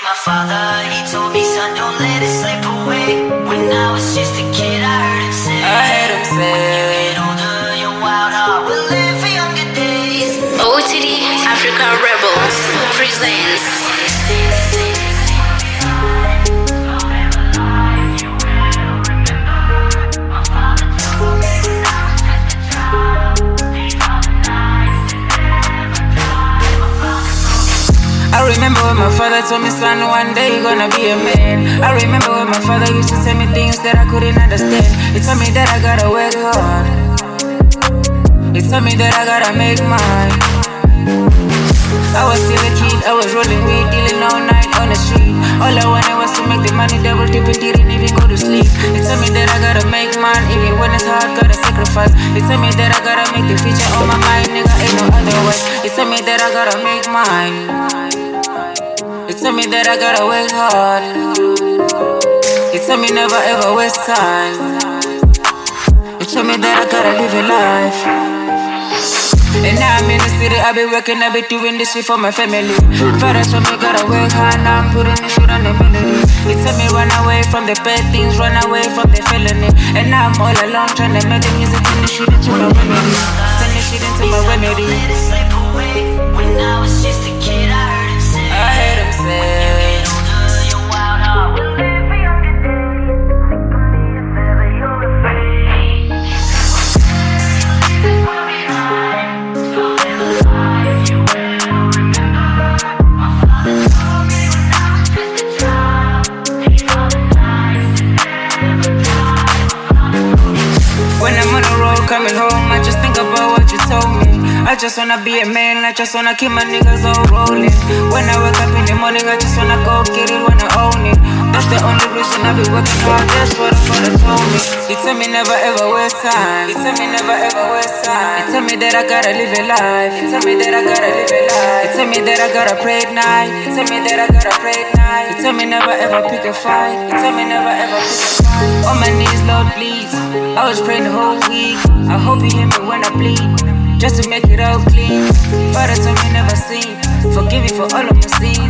my father, he told me, son, don't let it slip away. When I was just a kid, I heard him say, when you get older, your wild heart will live for younger days. OTD Africa Rebels presents I remember when my father told me, son, one day you're gonna be a man. I remember when my father used to tell me things that I couldn't understand. He told me that I gotta work hard. He told me that I gotta make mine. I was still a kid, I was rolling weed, dealing all night on the street. All I wanted was to make the money, double dipping, didn't even go to sleep. He told me that I gotta make mine, even when it's hard, gotta sacrifice. He told me that I gotta make the future on my mind, nigga, ain't no other way. He told me that I gotta make mine. He told me that I gotta work hard. He told me never ever waste time. He told me that I gotta live a life. And now I'm in the city, I be working, I be doing this shit for my family. Father told me gotta work hard, now I'm putting this shit on the melody. He told me run away from the bad things, run away from the felony. And now I'm all alone trying to make the music, turn this shit into my remedy. Turn this shit into my remedy. Let it slip away. When I was just a kid, I heard him say, I heard him say, when you get older, your wild heart will live for younger days. Think of me if ever you're afraid. This will be mine. So live a life you will remember. My father told me when I was just a child. These are the times that never die. when I'm on the road coming home, I just think about what you told me. I just wanna be a man, I just wanna keep my niggas all rolling. When I wake up in the morning, I just wanna go get it, wanna own it. That's the only reason I be working hard, that's what my father told me. He told me never ever waste time. He told me never ever waste time. He told me that I gotta live a life. He told me that I gotta live a life. He told me that I gotta pray at night. He told me that I gotta pray at night. He told me never ever pick a fight. He told me never ever pick a fight. On my knees, Lord, please. I was praying the whole week. I hope you hear me when I bleed, just to make it all clean. Father told me never sleep. Forgive me for all of my sins.